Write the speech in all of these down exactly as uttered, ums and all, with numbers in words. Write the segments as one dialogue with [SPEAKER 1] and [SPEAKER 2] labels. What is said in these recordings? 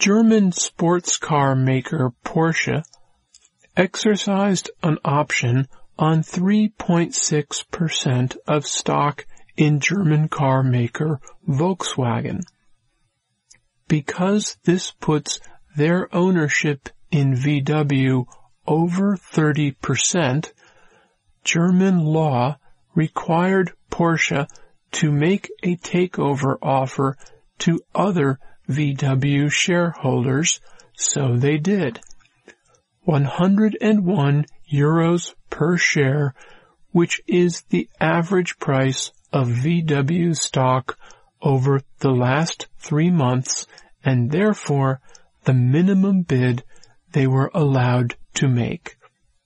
[SPEAKER 1] German sports car maker Porsche exercised an option on three point six percent of stock in German car maker Volkswagen. Because this puts their ownership in V W over thirty percent, German law required Porsche to make a takeover offer to other V W shareholders, so they did. one hundred one euros per share, which is the average price of V W stock over the last three months, and therefore the minimum bid they were allowed to make.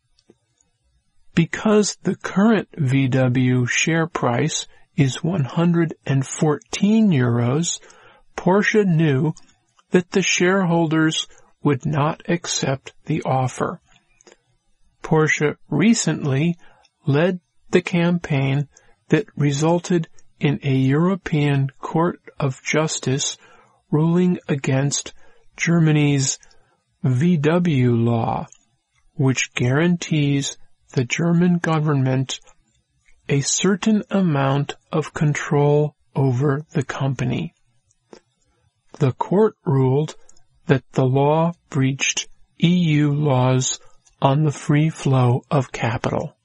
[SPEAKER 1] Because the current V W share price is one hundred fourteen euros, Porsche knew that the shareholders would not accept the offer. Porsche recently led the campaign that resulted in a European Court of Justice ruling against Germany's V W law, which guarantees the German government a certain amount of control over the company. The court ruled that the law breached E U laws on the free flow of capital.